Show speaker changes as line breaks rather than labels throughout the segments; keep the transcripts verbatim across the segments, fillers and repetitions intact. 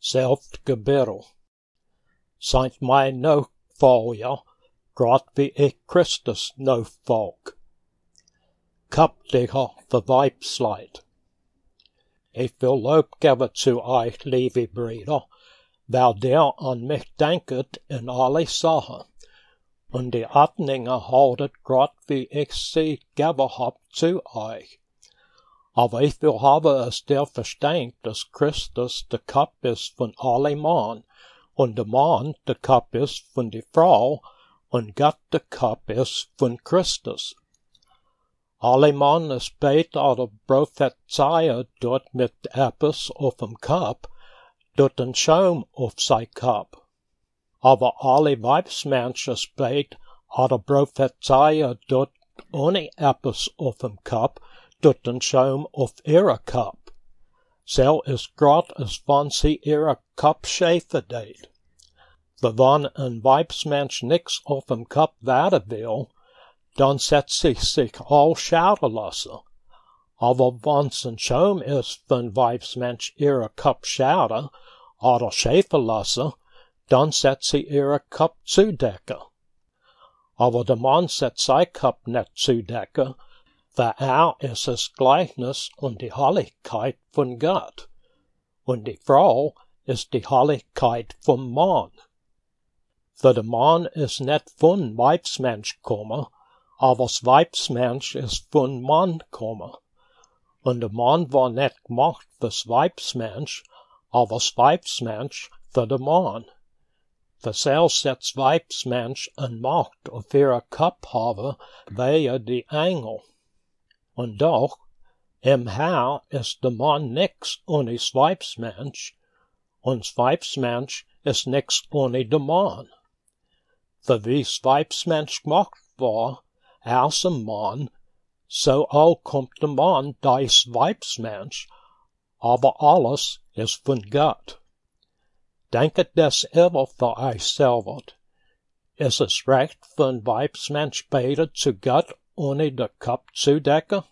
Zelfd gebirrel. Seint mij no volja, grot wie ik Christus no volk. Kap digger verweibsleit. Ik wil loop geven zu euch, lieve Brüder, weil der an mich denket in alle Sachen, und die Ordninger haltet grad wie ich sie geven hab zu euch. Aber ich will haben es der versteht, dass Christus der Kap ist von alle Mann, und der Mann der Kap ist von die Frau, und Gott der Kap ist von Christus. Alle Mann ist bet oder Prophezeie dort mit etwas auf dem Kap, dort ein Schaum auf sein Kap. Aber alle Weibsmensch ist bet oder Prophezeie dort ohne etwas auf dem Kap, dort ein Schaum auf ihre Kap. So ist grad als wann sie ihre Kap schäfen deed. Wenn ein Weibsmensch nix auf dem Kap werden will, dann setzt sich sich all schaden lassen. Aber wenn's ein Schaum ist, wenn Weibsmensch ihre Kap schaden oder schäfen lassen, dann setzt sie ihre Kap zudecken. Aber der Mann setzt sein Kap nicht zudecken, weil er ist das Gleichnis und die Heiligkeit von Gott. Und die Frau ist die Heiligkeit vom Mann. Für der Mann ist nicht von Weibsmensch kommen, aber das Weibsmensch ist von Mann kommen. Und der Mann war nicht gemacht fürs Weibsmensch, aber das Weibsmensch für den Mann. Für selbst setzt Weibsmensch an Macht auf ihre Kap haben, wehe die Engel. Und doch, im Herr ist der Mann nix ohne das Weibsmensch, und das Weibsmensch ist nix ohne den Mann. Für wie das Weibsmensch gemacht war, als ein Mann, so auch kommt der Mann das Weibsmensch, aber alles ist von Gott. Denket das immer für euch selber. Ist es recht für ein Weibsmensch betet zu Gott, ohne der Kap zu decken?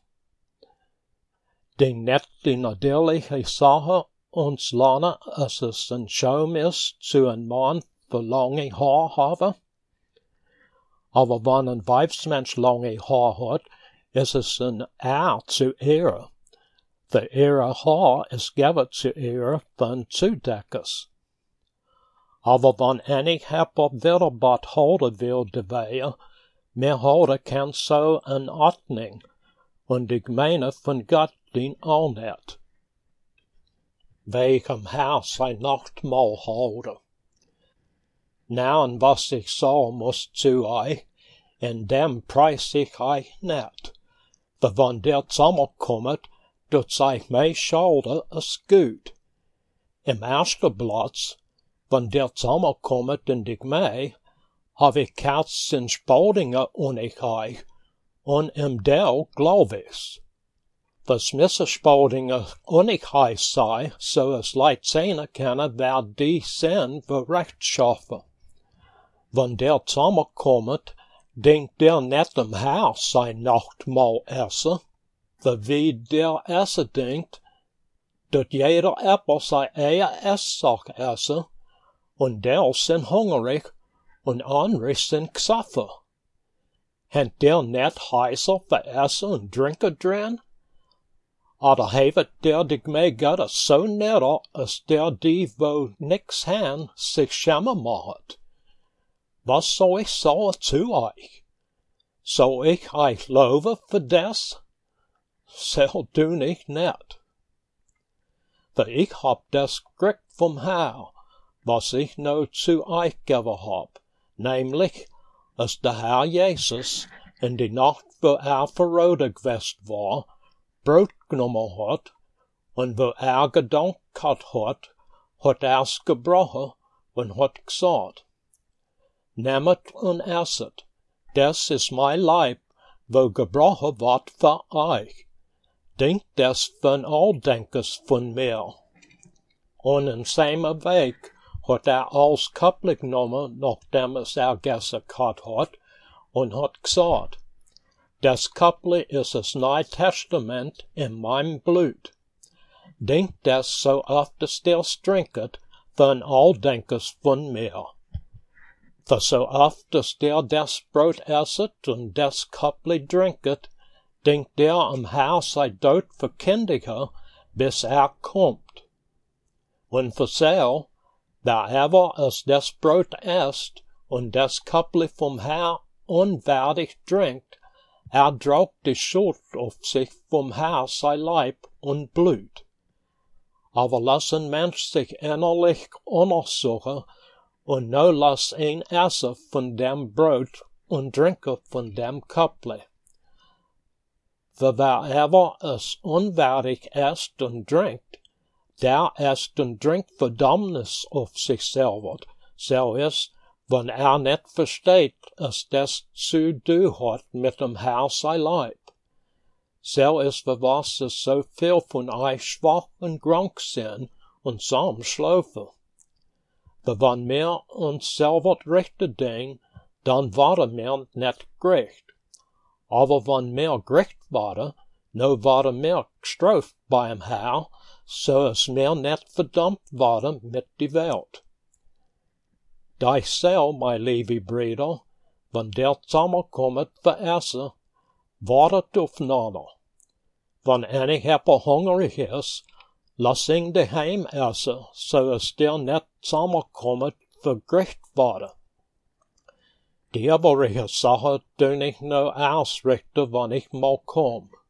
Den net die natürliche Sache uns lernen, als es ein Schaum ist, zu ein Mann für lange Haar haben? Aber wenn ein Weibsmensch lange Haar hat, ist es ein Ehr zu ihr. Für ihre Haar ist gegeben zu ihr von Zudeckers. Aber wenn einig Hepper wiederbad houden will de Wehe, mehr houden kann so eine Ordnung, und die Gemeinde von Gott dien auch nicht. Wegen Haus ein Nachtmahl houden. Nou, en was ich sagen muss zu euch, in dem preis ich euch nicht. Für wenn der zusammenkommt, tut sich mei schade es gut. Im ersten Platz, wenn der zusammenkommt in die Gemeinde, hab ich Kerz in Spaldingen und ich euch, und im Dell glaub ich's. Was Misser Spaldingen und ich euch sei, so es Leid sehen können, wer die sind, für Recht schaffen. Wenn der zusammenkommt, denkt der nicht im Haus sein Nachtmahl essen, für wie der Essen denkt, dort jeder etwas sein eier Esssache essen, und der sind hungrig, und andere sind gesoffen. Hat der nicht heißer für Essen und Trinken drin? Oder hevet der die Gemeinde Gottes so nieder, als der die, wo nix han, sich schämen macht? Was soll ich sagen zu euch? Soll ich euch loben für das? So tun ich nicht. Für ich hab das gekriegt vom Herr, was ich no zu euch gegeben hab, nämlich, als der Herr Jesus in die Nacht, wo er verrodet gewesen war, Brot genommen hat, und wo er gedankt hat, hat er's gebrochen und hat gesagt, nehmet und esset, das ist mein Leib, wo gebrochen wird für euch. Denkt das von all Denkers von mir. Und in seinem Weg hat er alles Kappel genommen, nachdem es er gegessen hat, und hat gesagt, das Kappel ist das Neue Testament in meinem Blut. Denkt das so oft es der trinket, van al denkes van meer. For so oft as der des brood esset en des kopli drinket, denkt der am huis hij dood verkendiger, bis er komt. En for zo, wherever as des brood est, en des kopli vom Herr onwaardig drinkt, er droogt die schuld auf sich vom huis hij Leib en bloed. Aber lass een mens sich innerlich onderzoeken, en no lass een essen van dem brood en drinken van dem kopli. For wherever es onwaardig est en drinkt, der est en drinkt verdammnis auf sich selber, so is, wenn er net versteht, es des zu do hat mit dem huis hij Leib. So is für was es so viel von euch schwach und krank sind und sam schlafen. For wenn wir uns selber rechte ding, dann waren wir net gerecht. Aber wenn wir gerecht waren, no waren wir gestraft beim Herr, so es wir net verdammt waren mit die Welt. Dich sel, my lieve Brüder, wenn der zusammenkommet für Essen, wartet aufeinander. Wenn eine Heppe hungrig ist, lass ihn daheim essen, so es der net zusammenkommet für gerecht werden. Die übrige Sache dun ich no ausrichten, wenn ich mal komm.